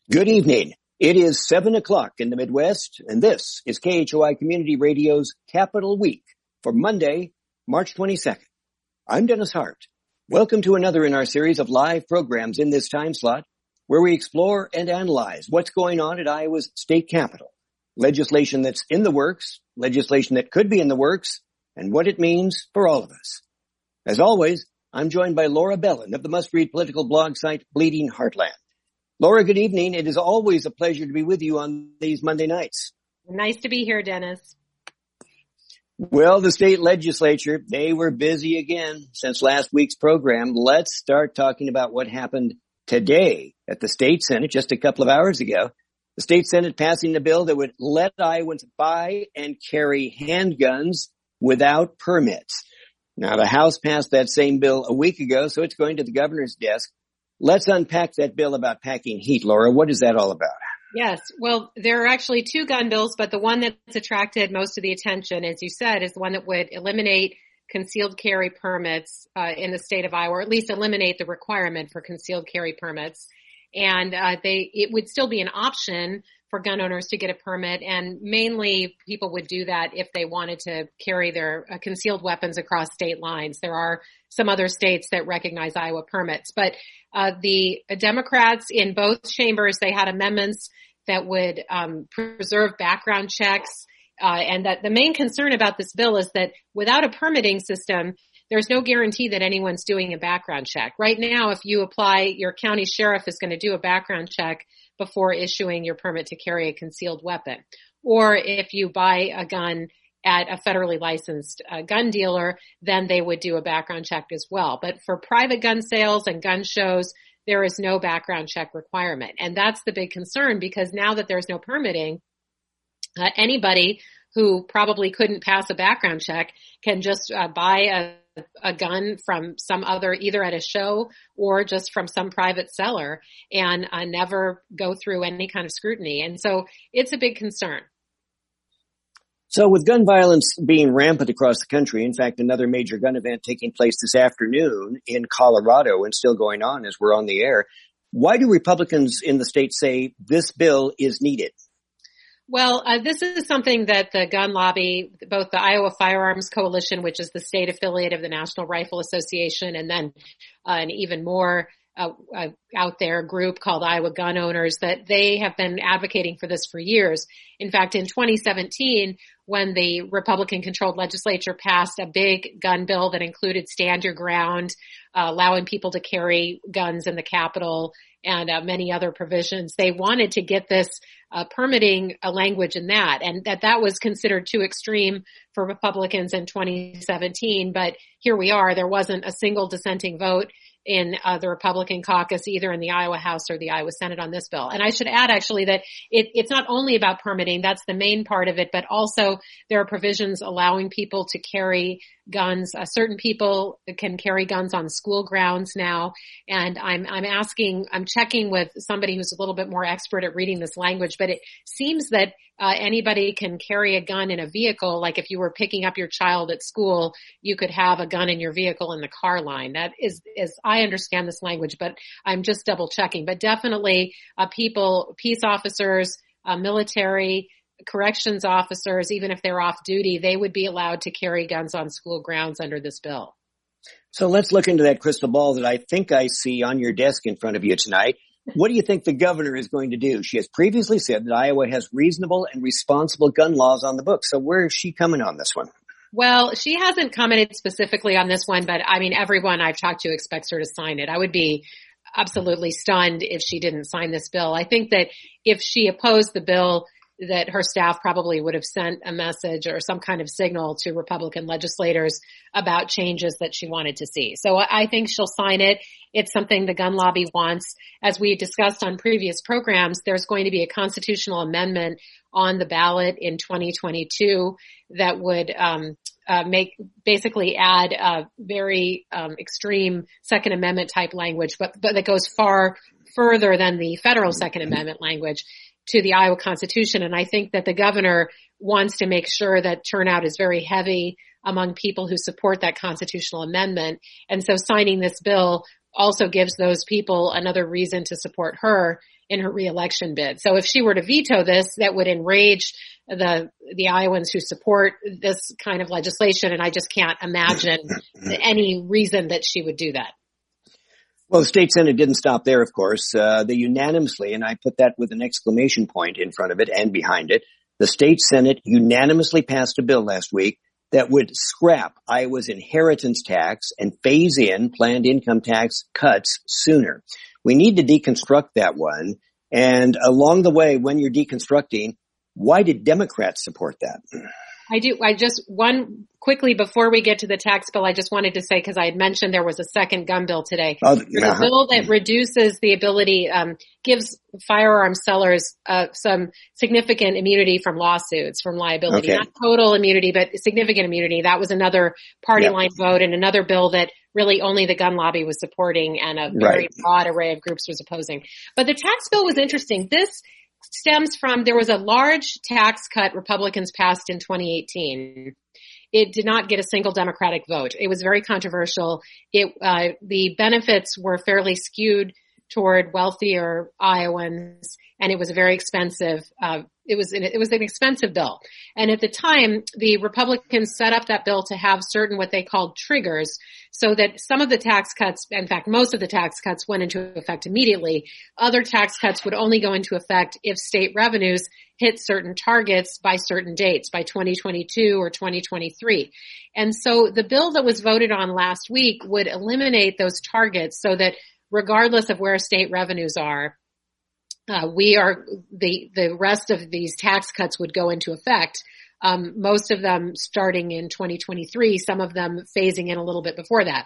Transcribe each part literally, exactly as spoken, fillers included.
Good evening. It is seven o'clock in the Midwest, and this is K H O I Community Radio's Capital Week for Monday, March twenty-second. I'm Dennis Hart. Welcome to another in our series of live programs in this time slot where we explore and analyze what's going on at Iowa's state capitol, legislation that's in the works, legislation that could be in the works, and what it means for all of us. As always, I'm joined by Laura Bellin of the must-read political blog site Bleeding Heartland. Laura, good evening. It is always a pleasure to be with you on these Monday nights. Nice to be here, Dennis. Well, the state legislature, they were busy again since last week's program. Let's start talking about what happened today at the state Senate just a couple of hours ago. The state Senate passing a bill that would let Iowans buy and carry handguns without permits. Now, the House passed that same bill a week ago, so it's going to the governor's desk. Let's unpack that bill about packing heat, Laura. What is that all about? Yes. Well, there are actually two gun bills, but the one that's attracted most of the attention, as you said, is the one that would eliminate concealed carry permits uh, in the state of Iowa, or at least eliminate the requirement for concealed carry permits. And uh, they it would still be an option for gun owners to get a permit, and mainly people would do that if they wanted to carry their uh, concealed weapons across state lines. There are some other states that recognize Iowa permits, but uh, the Democrats in both chambers, they had amendments that would um, preserve background checks, uh, and that the main concern about this bill is that without a permitting system, there's no guarantee that anyone's doing a background check. Right now, if you apply, your county sheriff is going to do a background check before issuing your permit to carry a concealed weapon. Or if you buy a gun at a federally licensed uh, gun dealer, then they would do a background check as well. But for private gun sales and gun shows, there is no background check requirement. And that's the big concern, because now that there's no permitting, uh, anybody who probably couldn't pass a background check can just uh, buy a a gun from some other, either at a show or just from some private seller, and uh, never go through any kind of scrutiny. And so it's a big concern. So with gun violence being rampant across the country, in fact, another major gun event taking place this afternoon in Colorado and still going on as we're on the air, why do Republicans in the state say this bill is needed? Well, uh, this is something that the gun lobby, both the Iowa Firearms Coalition, which is the state affiliate of the National Rifle Association, and then uh, an even more uh, uh, out there group called Iowa Gun Owners, that they have been advocating for this for years. In fact, in twenty seventeen, when the Republican-controlled legislature passed a big gun bill that included stand your ground, uh, allowing people to carry guns in the Capitol, and uh, many other provisions, they wanted to get this uh, permitting a language in that, and that that was considered too extreme for Republicans in twenty seventeen. But here we are. There wasn't a single dissenting vote in uh, the Republican caucus, either in the Iowa House or the Iowa Senate, on this bill. And I should add, actually, that it, it's not only about permitting. That's the main part of it, but also there are provisions allowing people to carry guns. Uh, certain people can carry guns on school grounds now. And I'm, I'm asking, I'm checking with somebody who's a little bit more expert at reading this language, but it seems that uh, anybody can carry a gun in a vehicle. Like if you were picking up your child at school, you could have a gun in your vehicle in the car line. That is, is I understand this language, but I'm just double checking. But definitely uh, people, peace officers, uh, military, corrections officers, even if they're off duty, they would be allowed to carry guns on school grounds under this bill. So let's look into that crystal ball that I think I see on your desk in front of you tonight. What do you think the governor is going to do? She has previously said that Iowa has reasonable and responsible gun laws on the books. So where is she coming on this one? Well, she hasn't commented specifically on this one, but I mean, everyone I've talked to expects her to sign it. I would be absolutely stunned if she didn't sign this bill. I think that if she opposed the bill, that her staff probably would have sent a message or some kind of signal to Republican legislators about changes that she wanted to see. So I think she'll sign it. It's something the gun lobby wants. As we discussed on previous programs, there's going to be a constitutional amendment on the ballot in twenty twenty-two that would um, uh, make basically add a very um, extreme Second Amendment type language, but, but that goes far further than the federal Second Amendment language to the Iowa Constitution. And I think that the governor wants to make sure that turnout is very heavy among people who support that constitutional amendment. And so signing this bill also gives those people another reason to support her in her reelection bid. So if she were to veto this, that would enrage the the Iowans who support this kind of legislation, and I just can't imagine any reason that she would do that. Well, the state Senate didn't stop there, of course. Uh, they unanimously, and I put that with an exclamation point in front of it and behind it, the state Senate unanimously passed a bill last week that would scrap Iowa's inheritance tax and phase in planned income tax cuts sooner. We need to deconstruct that one. And along the way, when you're deconstructing, why did Democrats support that? I do. I just, one quickly before we get to the tax bill, I just wanted to say, because I had mentioned there was a second gun bill today. Oh, There's uh-huh. a bill that reduces the ability, um, gives firearm sellers uh, some significant immunity from lawsuits, from liability. Okay. Not total immunity, but significant immunity. That was another party yep. line vote and another bill that really only the gun lobby was supporting and a very right. broad array of groups was opposing. But the tax bill was interesting. This stems from, there was a large tax cut Republicans passed in twenty eighteen. It did not get a single Democratic vote. It was very controversial. It, uh, the benefits were fairly skewed toward wealthier Iowans, and it was a very expensive, uh, it was, an, it was an expensive bill. And at the time, the Republicans set up that bill to have certain what they called triggers, so that some of the tax cuts, in fact, most of the tax cuts went into effect immediately. Other tax cuts would only go into effect if state revenues hit certain targets by certain dates, by twenty twenty-two or twenty twenty-three. And so the bill that was voted on last week would eliminate those targets so that regardless of where state revenues are, uh, we are, the, the rest of these tax cuts would go into effect. Um, most of them starting in twenty twenty-three, some of them phasing in a little bit before that.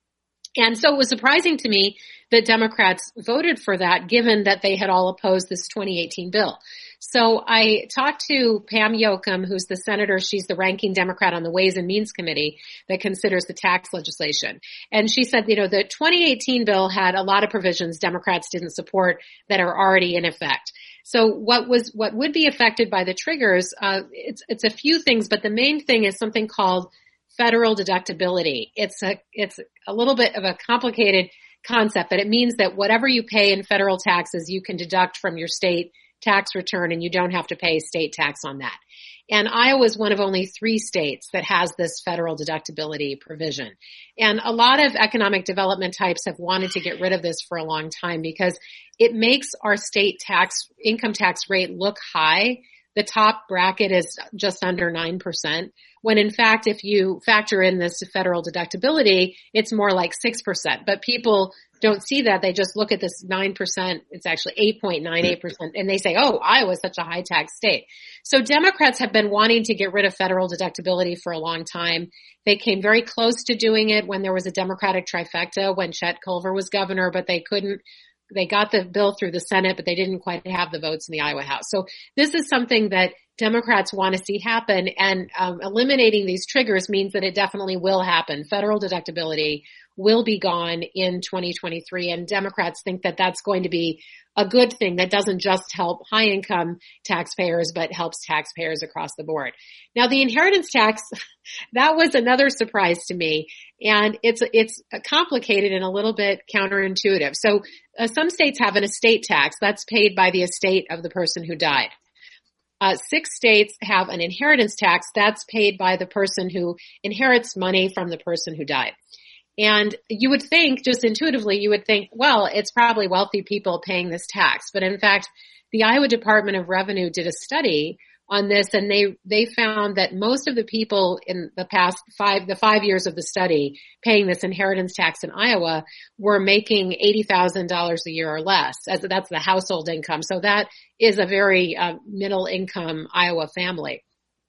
And so it was surprising to me that Democrats voted for that, given that they had all opposed this twenty eighteen bill. So I talked to Pam Yoakum, who's the senator. She's the ranking Democrat on the Ways and Means Committee that considers the tax legislation. And she said, you know, the twenty eighteen bill had a lot of provisions Democrats didn't support that are already in effect. So what was, what would be affected by the triggers, uh, it's, it's a few things, but the main thing is something called federal deductibility. It's a, it's a little bit of a complicated concept, but it means that whatever you pay in federal taxes, you can deduct from your state tax return and you don't have to pay state tax on that. And Iowa is one of only three states that has this federal deductibility provision. And a lot of economic development types have wanted to get rid of this for a long time because it makes our state tax, income tax rate look high. The top bracket is just under nine percent, when in fact, if you factor in this federal deductibility, it's more like six percent. But people don't see that. They just look at this nine percent. It's actually eight point nine eight percent. And they say, oh, Iowa's such a high tax state. So Democrats have been wanting to get rid of federal deductibility for a long time. They came very close to doing it when there was a Democratic trifecta when Chet Culver was governor, but they couldn't. They got the bill through the Senate, but they didn't quite have the votes in the Iowa House. So this is something that Democrats want to see happen, and um, eliminating these triggers means that it definitely will happen. Federal deductibility will be gone in twenty twenty-three, and Democrats think that that's going to be a good thing that doesn't just help high-income taxpayers, but helps taxpayers across the board. Now, the inheritance tax, that was another surprise to me, and it's it's complicated and a little bit counterintuitive. So uh, some states have an estate tax that's paid by the estate of the person who died. Uh, six states have an inheritance tax that's paid by the person who inherits money from the person who died. And you would think, just intuitively, you would think, well, it's probably wealthy people paying this tax. But in fact, the Iowa Department of Revenue did a study on this, and they, they found that most of the people in the past five, the five years of the study paying this inheritance tax in Iowa were making eighty thousand dollars a year or less, as that's the household income. So that is a very uh, middle income Iowa family.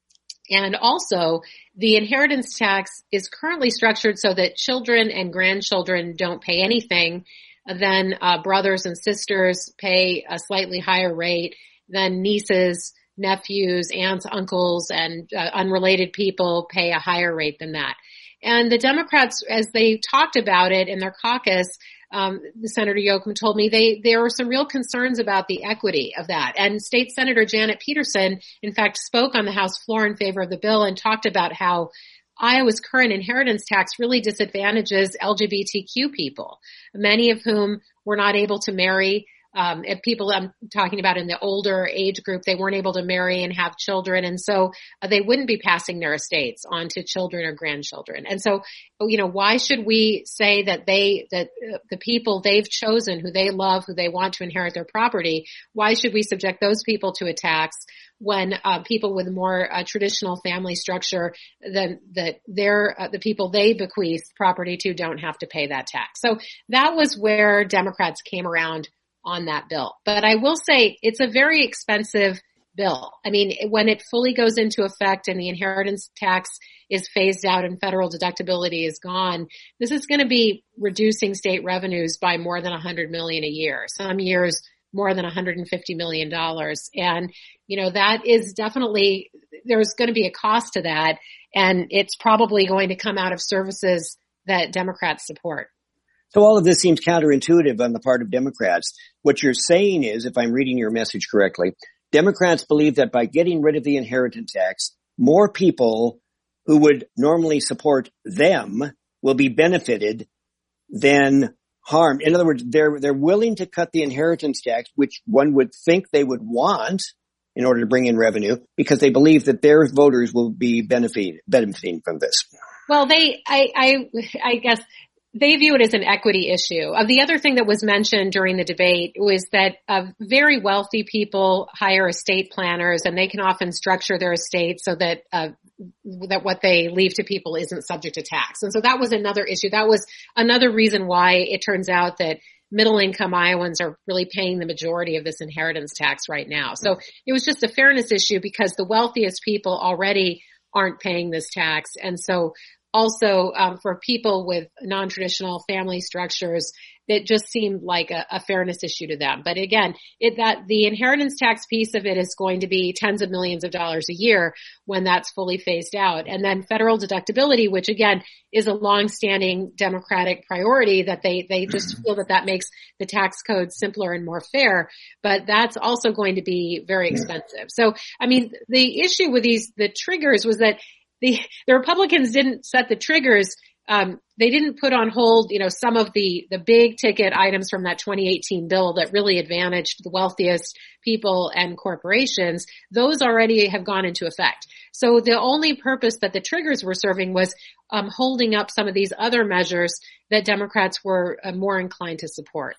And also, the inheritance tax is currently structured so that children and grandchildren don't pay anything. Then uh, brothers and sisters pay a slightly higher rate. Then nieces, nephews, aunts, uncles, and uh, unrelated people pay a higher rate than that. And the Democrats, as they talked about it in their caucus, um, the Senator Yoakum told me they, there were some real concerns about the equity of that. And State Senator Janet Peterson, in fact, spoke on the House floor in favor of the bill and talked about how Iowa's current inheritance tax really disadvantages L G B T Q people, many of whom were not able to marry. Um, if people I'm talking about in the older age group, they weren't able to marry and have children. And so uh, they wouldn't be passing their estates on to children or grandchildren. And so, you know, why should we say that they, that uh, the people they've chosen, who they love, who they want to inherit their property, why should we subject those people to a tax when uh, people with more uh, traditional family structure than that they're uh, the people they bequeath property to don't have to pay that tax? So that was where Democrats came around on that bill. But I will say it's a very expensive bill. I mean, when it fully goes into effect and the inheritance tax is phased out and federal deductibility is gone, this is going to be reducing state revenues by more than one hundred million dollars a year. Some years more than one hundred fifty million dollars. And, you know, that is definitely, there's going to be a cost to that. And it's probably going to come out of services that Democrats support. So all of this seems counterintuitive on the part of Democrats. What you're saying is, if I'm reading your message correctly, Democrats believe that by getting rid of the inheritance tax, more people who would normally support them will be benefited than harmed. In other words, they're, they're willing to cut the inheritance tax, which one would think they would want in order to bring in revenue, because they believe that their voters will be benefiting, benefiting from this. Well, they, I, I, I guess, they view it as an equity issue. Uh, the other thing that was mentioned during the debate was that uh, very wealthy people hire estate planners, and they can often structure their estate so that uh, that what they leave to people isn't subject to tax. And so that was another issue. That was another reason why it turns out that middle-income Iowans are really paying the majority of this inheritance tax right now. So it was just a fairness issue because the wealthiest people already aren't paying this tax. And so also, um, for people with non-traditional family structures, it just seemed like a, a fairness issue to them. But again, it, that the inheritance tax piece of it is going to be tens of millions of dollars a year when that's fully phased out. And then federal deductibility, which again is a long-standing Democratic priority, that they, they just feel that that makes the tax code simpler and more fair. But that's also going to be very expensive. So, I mean, the issue with these, the triggers was that The, the Republicans didn't set the triggers. Um, they didn't put on hold, you know, some of the, the big ticket items from that twenty eighteen bill that really advantaged the wealthiest people and corporations. Those already have gone into effect. So the only purpose that the triggers were serving was um, holding up some of these other measures that Democrats were uh, more inclined to support.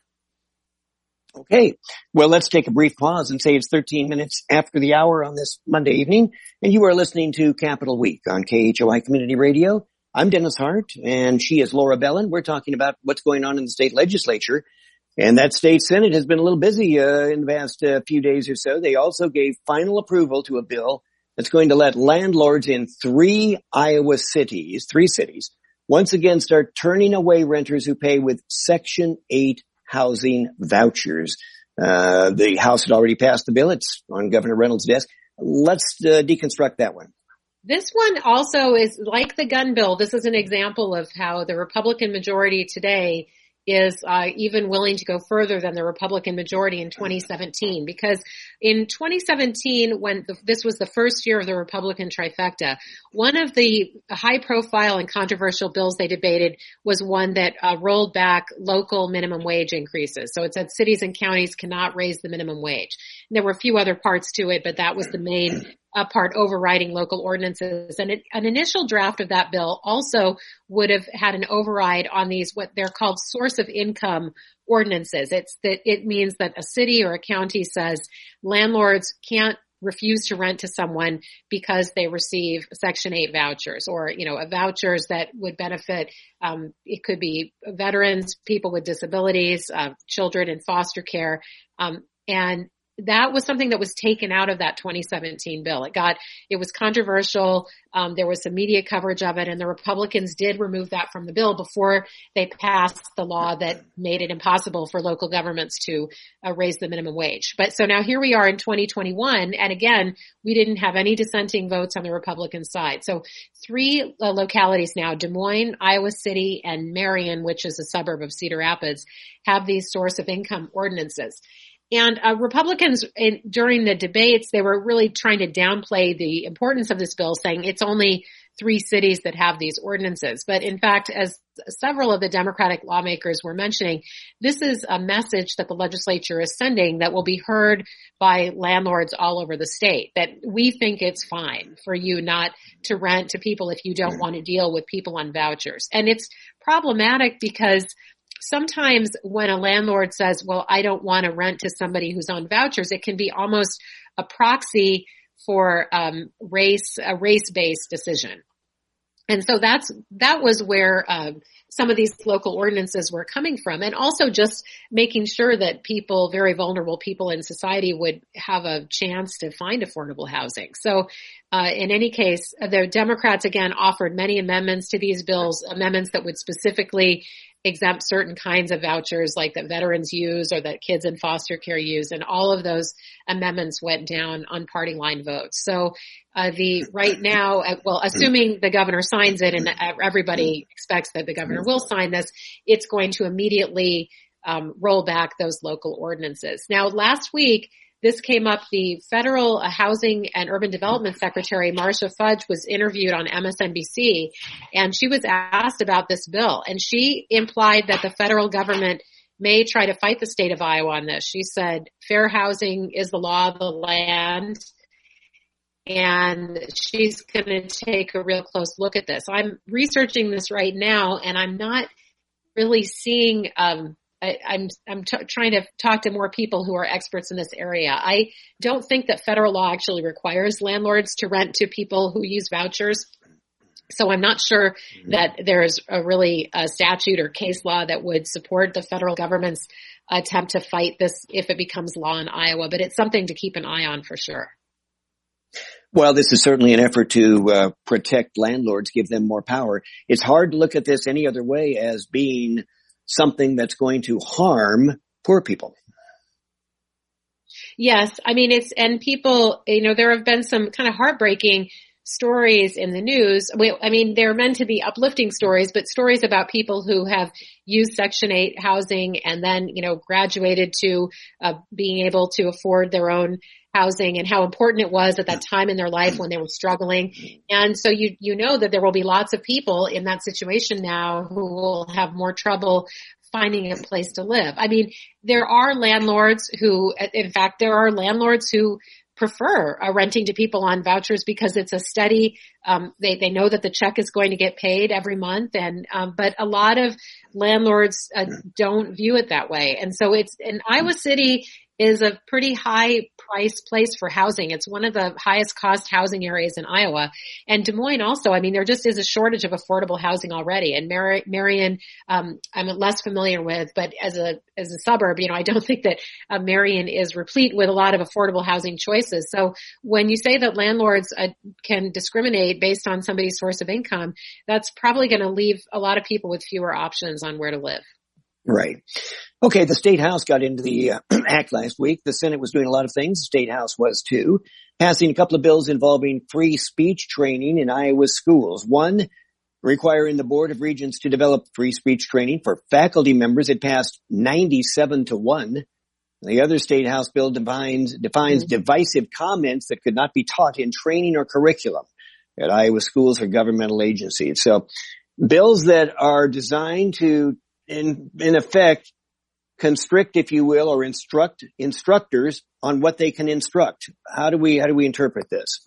Okay. Well, let's take a brief pause and say it's thirteen minutes after the hour on this Monday evening, and you are listening to Capital Week on K H O I Community Radio. I'm Dennis Hart, and she is Laura Bellin. We're talking about what's going on in the state legislature, and that state Senate has been a little busy uh, in the past uh, few days or so. They also gave final approval to a bill that's going to let landlords in three Iowa cities, three cities, once again start turning away renters who pay with Section eight housing vouchers. Uh, the House had already passed the bill. It's on Governor Reynolds' desk. Let's uh, deconstruct that one. This one also is like the gun bill. This is an example of how the Republican majority today is uh, even willing to go further than the Republican majority in twenty seventeen, because in twenty seventeen, when the, this was the first year of the Republican trifecta, one of the high-profile and controversial bills they debated was one that uh, rolled back local minimum wage increases. So it said cities and counties cannot raise the minimum wage. And there were a few other parts to it, but that was the main uh, part overriding local ordinances. And it, an initial draft of that bill also would have had an override on these, what they're called source of income ordinances. It's that it means that a city or a county says landlords can't refuse to rent to someone because they receive Section eight vouchers, or, you know, vouchers that would benefit, um, it could be veterans, people with disabilities, uh, children in foster care, um, and that was something that was taken out of that twenty seventeen bill. It got, it was controversial. Um, there was some media coverage of it, and the Republicans did remove that from the bill before they passed the law that made it impossible for local governments to uh, raise the minimum wage. But so now here we are in twenty twenty-one, and again, we didn't have any dissenting votes on the Republican side. So three uh, localities now, Des Moines, Iowa City, and Marion, which is a suburb of Cedar Rapids, have these source of income ordinances. And uh, Republicans, in, during the debates, they were really trying to downplay the importance of this bill, saying it's only three cities that have these ordinances. But in fact, as several of the Democratic lawmakers were mentioning, this is a message that the legislature is sending that will be heard by landlords all over the state, that we think it's fine for you not to rent to people if you don't want to deal with people on vouchers. And it's problematic because sometimes when a landlord says, well, I don't want to rent to somebody who's on vouchers, it can be almost a proxy for um, race, a race-based decision. And so that's, that was where um, some of these local ordinances were coming from. And also just making sure that people, very vulnerable people in society, would have a chance to find affordable housing. So uh, in any case, the Democrats again offered many amendments to these bills, amendments that would specifically exempt certain kinds of vouchers like that veterans use or that kids in foster care use. And all of those amendments went down on party line votes. So uh, the right now, uh, well, assuming the governor signs it, and everybody expects that the governor will sign this, it's going to immediately um, roll back those local ordinances. Now, last week, this came up. The Federal Housing and Urban Development Secretary, Marcia Fudge, was interviewed on M S N B C, and she was asked about this bill. And she implied that the federal government may try to fight the state of Iowa on this. She said, fair housing is the law of the land, and she's going to take a real close look at this. I'm researching this right now, and I'm not really seeing um I, I'm, I'm t- trying to talk to more people who are experts in this area. I don't think that federal law actually requires landlords to rent to people who use vouchers. So I'm not sure that there's a really a statute or case law that would support the federal government's attempt to fight this if it becomes law in Iowa, but it's something to keep an eye on for sure. Well, this is certainly an effort to uh, protect landlords, give them more power. It's hard to look at this any other way as being something that's going to harm poor people. Yes. I mean, it's, and people, you know, there have been some kind of heartbreaking stories in the news. I mean, they're meant to be uplifting stories, but stories about people who have used Section eight housing and then, you know, graduated to uh, being able to afford their own housing and how important it was at that time in their life when they were struggling. And so you, you know that there will be lots of people in that situation now who will have more trouble finding a place to live. I mean, there are landlords who, in fact, there are landlords who prefer uh, renting to people on vouchers because it's a steady, um, they, they know that the check is going to get paid every month. And, um, but a lot of landlords uh, don't view it that way. And so it's, in Iowa City is a pretty high price place for housing. It's one of the highest cost housing areas in Iowa. And Des Moines also, I mean, there just is a shortage of affordable housing already. And Mar- Marion, um, I'm less familiar with, but as a, as a suburb, you know, I don't think that uh, Marion is replete with a lot of affordable housing choices. So when you say that landlords uh, can discriminate based on somebody's source of income, that's probably going to leave a lot of people with fewer options on where to live. Right. Okay, the State House got into the uh, act last week. The Senate was doing a lot of things. The State House was too, passing a couple of bills involving free speech training in Iowa schools. One, requiring the Board of Regents to develop free speech training for faculty members. It passed ninety-seven to one. The other State House bill defines, defines mm-hmm. divisive comments that could not be taught in training or curriculum at Iowa schools or governmental agencies. So bills that are designed to, in, in effect, constrict, if you will, or instruct instructors on what they can instruct. How do we, how do we interpret this?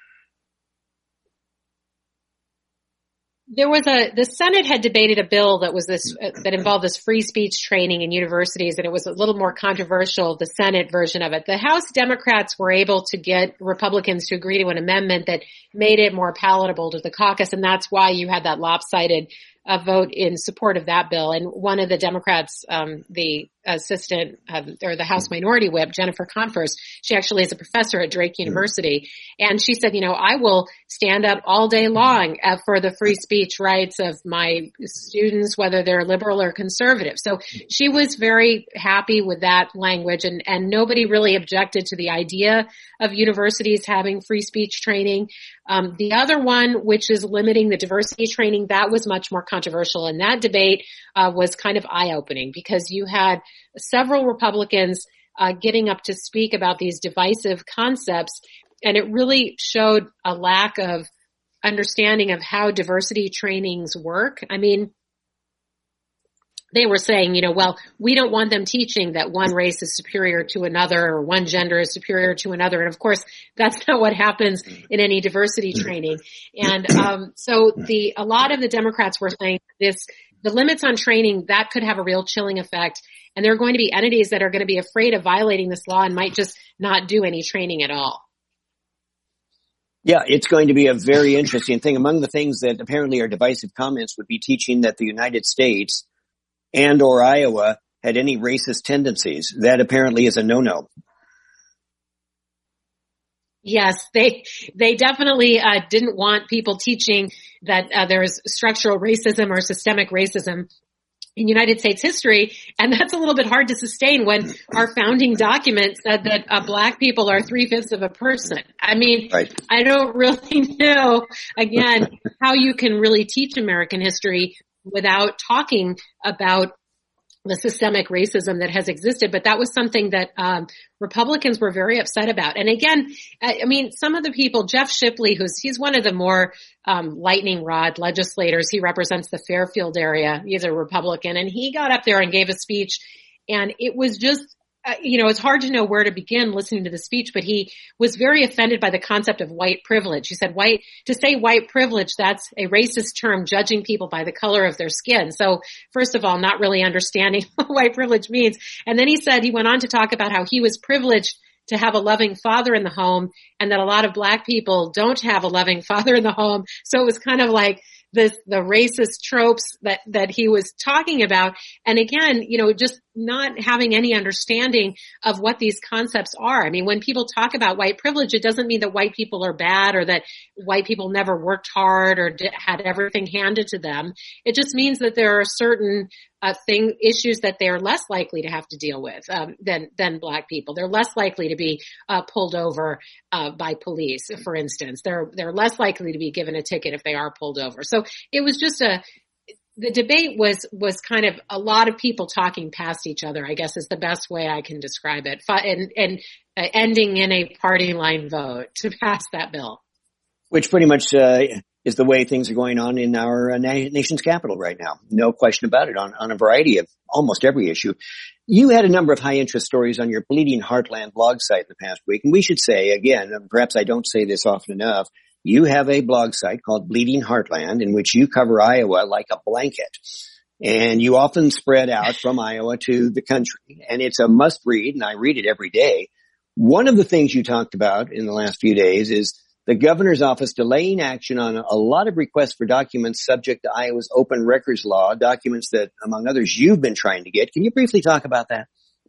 There was a, the Senate had debated a bill that was this, uh, that involved this free speech training in universities, and it was a little more controversial, the Senate version of it. The House Democrats were able to get Republicans to agree to an amendment that made it more palatable to the caucus, and that's why you had that lopsided uh, vote in support of that bill. And one of the Democrats, um, the assistant, um, or the House Minority Whip, Jennifer Confers, she actually is a professor at Drake University, and she said, you know, I will stand up all day long uh, for the free speech rights of my students, whether they're liberal or conservative. So she was very happy with that language, and, and nobody really objected to the idea of universities having free speech training. Um, the other one, which is limiting the diversity training, that was much more controversial, and that debate uh, was kind of eye-opening because you had several Republicans uh, getting up to speak about these divisive concepts, and it really showed a lack of understanding of how diversity trainings work. I mean, they were saying, you know, well, we don't want them teaching that one race is superior to another or one gender is superior to another. And of course, that's not what happens in any diversity training. And um, so the a lot of the Democrats were saying this, the limits on training, that could have a real chilling effect. And there are going to be entities that are going to be afraid of violating this law and might just not do any training at all. Yeah, it's going to be a very interesting thing. Among the things that apparently are divisive comments would be teaching that the United States and or Iowa had any racist tendencies. That apparently is a no-no. Yes, they they definitely uh, didn't want people teaching that uh, there's structural racism or systemic racism in United States history, and that's a little bit hard to sustain when our founding document said that uh, black people are three-fifths of a person. I mean, right. I don't really know, again, how you can really teach American history without talking about the systemic racism that has existed. But that was something that um Republicans were very upset about. And again, I, I mean, some of the people, Jeff Shipley, who's he's one of the more um lightning rod legislators. He represents the Fairfield area. He's a Republican, and he got up there and gave a speech, and it was just Uh, you know, it's hard to know where to begin listening to the speech, but he was very offended by the concept of white privilege. He said white, to say white privilege, that's a racist term, judging people by the color of their skin. So first of all, not really understanding what white privilege means. And then he said, he went on to talk about how he was privileged to have a loving father in the home, and that a lot of black people don't have a loving father in the home. So it was kind of like this, the racist tropes that, that he was talking about. And again, you know, just not having any understanding of what these concepts are. I mean, when people talk about white privilege, it doesn't mean that white people are bad or that white people never worked hard or did, had everything handed to them. It just means that there are certain uh, thing, issues that they are less likely to have to deal with, um, than, than black people. They're less likely to be, uh, pulled over, uh, by police, for instance. They're, they're less likely to be given a ticket if they are pulled over. So it was just a, the debate was, was kind of a lot of people talking past each other, I guess is the best way I can describe it, and, and uh, ending in a party line vote to pass that bill. Which pretty much, uh, is the way things are going on in our uh, na- nation's capital right now. No question about it, on, on a variety of almost every issue. You had a number of high interest stories on your Bleeding Heartland blog site in the past week. And we should say, again, perhaps I don't say this often enough, you have a blog site called Bleeding Heartland in which you cover Iowa like a blanket. And you often spread out from Iowa to the country. And it's a must read, and I read it every day. One of the things you talked about in the last few days is the governor's office delaying action on a lot of requests for documents subject to Iowa's open records law, documents that, among others, you've been trying to get. Can you briefly talk about that?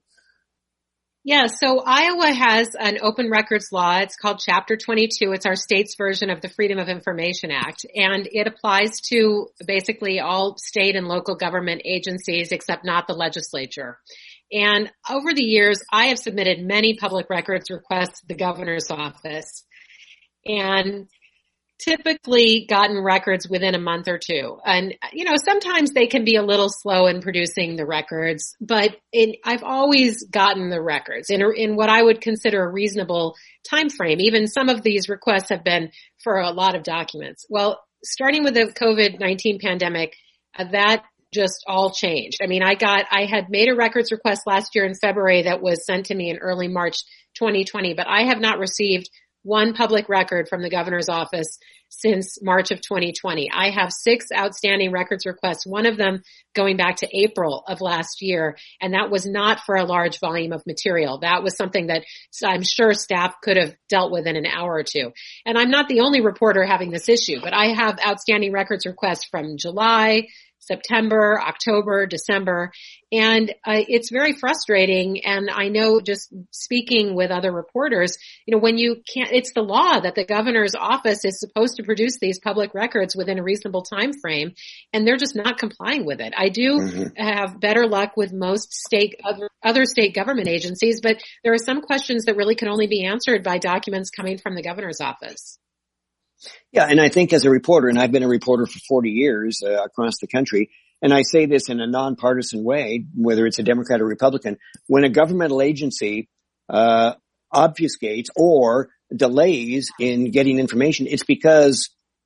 Yeah, so Iowa has an open records law. It's called Chapter twenty-two. It's our state's version of the Freedom of Information Act, and it applies to basically all state and local government agencies except not the legislature. And over the years, I have submitted many public records requests to the governor's office, and typically gotten records within a month or two. And, you know, sometimes they can be a little slow in producing the records, but in, I've always gotten the records in, in what I would consider a reasonable time frame. Even some of these requests have been for a lot of documents. Well, starting with the COVID nineteen pandemic, uh, that just all changed. I mean, I got, I had made a records request last year in February that was sent to me in early March twenty twenty, but I have not received one public record from the governor's office since March of twenty twenty. I have six outstanding records requests, one of them going back to April of last year, and that was not for a large volume of material. That was something that I'm sure staff could have dealt with in an hour or two. And I'm not the only reporter having this issue, but I have outstanding records requests from July, September, October, December, and uh, it's very frustrating. And I know, just speaking with other reporters, you know, when you can't, it's the law that the governor's office is supposed to produce these public records within a reasonable time frame, and they're just not complying with it. I do mm-hmm. have better luck with most state, other, other state government agencies, but there are some questions that really can only be answered by documents coming from the governor's office. Yeah, and I think as a reporter, and I've been a reporter for forty years uh, across the country, and I say this in a nonpartisan way, whether it's a Democrat or Republican, when a governmental agency uh obfuscates or delays in getting information, it's because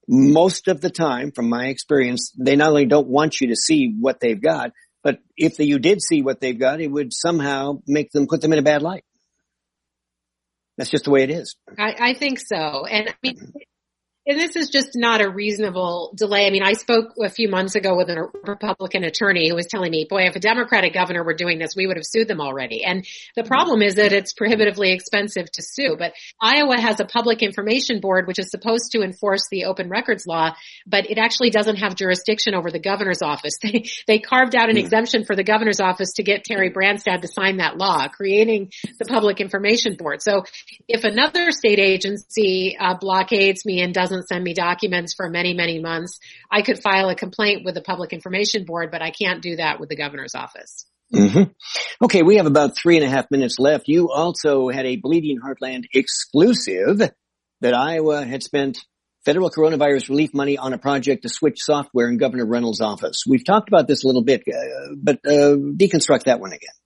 most of the time, from my experience, they not only don't want you to see what they've got, but if you did see what they've got, it would somehow make them, put them in a bad light. That's just the way it is. I, I think so. And I mean, and this is just not a reasonable delay. I mean, I spoke a few months ago with a Republican attorney who was telling me, boy, if a Democratic governor were doing this, we would have sued them already. And the problem is that it's prohibitively expensive to sue. But Iowa has a public information board, which is supposed to enforce the open records law, but it actually doesn't have jurisdiction over the governor's office. They, they carved out an exemption for the governor's office to get Terry Branstad to sign that law, creating the public information board. So if another state agency uh, blockades me and doesn't send me documents for many, many months, I could file a complaint with the Public Information Board, but I can't do that with the governor's office. Mm-hmm. Okay, we have about three and a half minutes left. You also had a Bleeding Heartland exclusive that Iowa had spent federal coronavirus relief money on a project to switch software in Governor Reynolds' office. We've talked about this a little bit, uh, but uh, deconstruct that one again.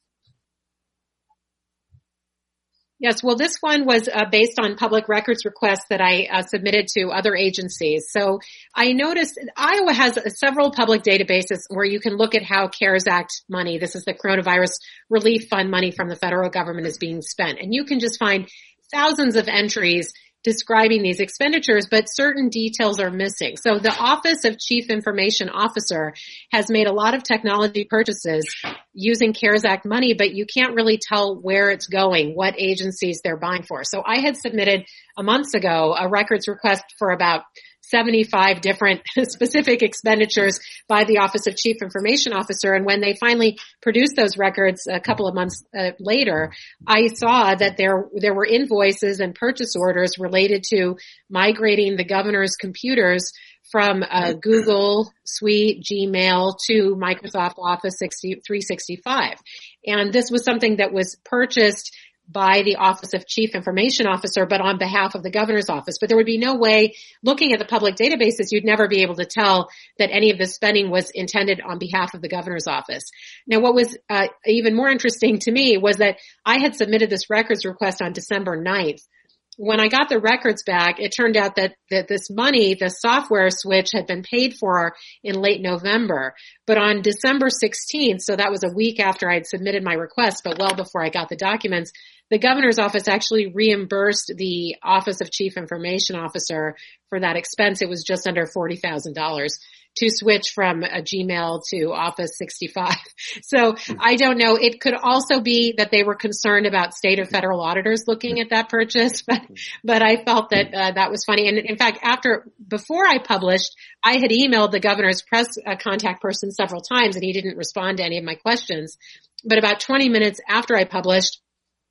Yes, well, this one was uh, based on public records requests that I uh, submitted to other agencies. So I noticed Iowa has uh, several public databases where you can look at how CARES Act money, this is the coronavirus relief fund money from the federal government, is being spent. And you can just find thousands of entries describing these expenditures, but certain details are missing. So the Office of Chief Information Officer has made a lot of technology purchases using CARES Act money, but you can't really tell where it's going, what agencies they're buying for. So I had submitted a month ago a records request for about seventy-five different specific expenditures by the Office of Chief Information Officer. And when they finally produced those records a couple of months uh, later, I saw that there, there were invoices and purchase orders related to migrating the governor's computers from uh, Google Suite, Gmail to Microsoft Office three sixty-five. And this was something that was purchased by the Office of Chief Information Officer, but on behalf of the governor's office. But there would be no way, looking at the public databases, you'd never be able to tell that any of the spending was intended on behalf of the governor's office. Now, what was uh, even more interesting to me was that I had submitted this records request on December ninth. When I got the records back, it turned out that, that this money, the software switch, had been paid for in late November. But on December sixteenth, so that was a week after I had submitted my request, but well before I got the documents, the governor's office actually reimbursed the Office of Chief Information Officer for that expense. It was just under forty thousand dollars to switch from a Gmail to Office sixty-five. So I don't know. It could also be that they were concerned about state or federal auditors looking at that purchase, but, but I felt that uh, that was funny. And in fact, after, before I published, I had emailed the governor's press uh, contact person several times and he didn't respond to any of my questions. But about twenty minutes after I published,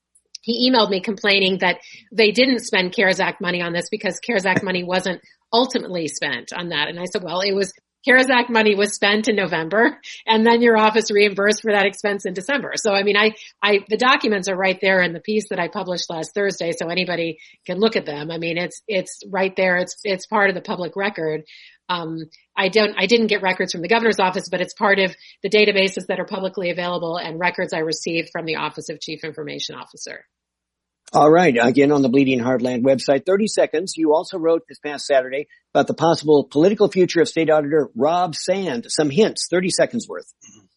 he emailed me complaining that they didn't spend CARES Act money on this because CARES Act money wasn't ultimately spent on that. And I said, well, it was CARES Act money was spent in November and then your office reimbursed for that expense in December. So, I mean, I, I, the documents are right there in the piece that I published last Thursday. So anybody can look at them. I mean, it's, it's right there. It's, it's part of the public record. Um, I don't, I didn't get records from the governor's office, but it's part of the databases that are publicly available and records I received from the Office of Chief Information Officer. All right. Again, on the Bleeding Heartland website, thirty seconds. You also wrote this past Saturday about the possible political future of State Auditor Rob Sand. Some hints, thirty seconds worth.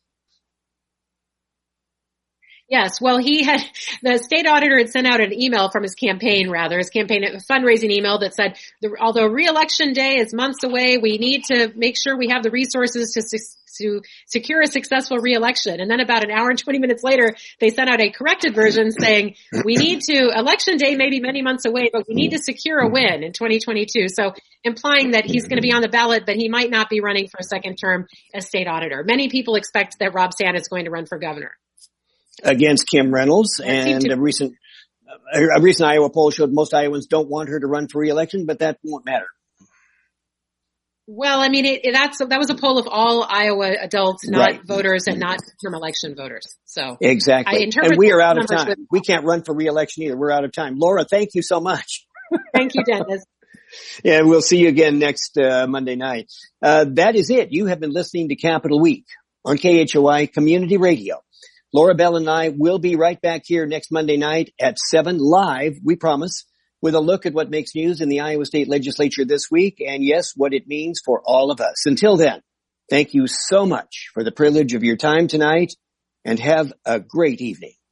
Yes. Well, he had, the state auditor had sent out an email from his campaign, rather, his campaign, a fundraising email that said, although re-election day is months away, we need to make sure we have the resources to to secure a successful re-election. And then about an hour and twenty minutes later, they sent out a corrected version saying, we need to, election day may be many months away, but we need to secure a win in twenty twenty-two. So implying that he's going to be on the ballot, but he might not be running for a second term as state auditor. Many people expect that Rob Sand is going to run for governor. Against Kim Reynolds, and a recent, a recent Iowa poll showed most Iowans don't want her to run for re-election, but that won't matter. Well, I mean, it, it, that's, that was a poll of all Iowa adults, not right. voters and not term election voters. So exactly. I interpret and we are out of time. With- we can't run for re-election either. We're out of time. Laura, thank you so much. Thank you, Dennis. Yeah, we'll see you again next uh, Monday night. Uh, that is it. You have been listening to Capital Week on K H O I Community Radio. Laura Bell and I will be right back here next Monday night at seven live, we promise. with a look at what makes news in the Iowa State Legislature this week, and yes, what it means for all of us. Until then, thank you so much for the privilege of your time tonight, and have a great evening.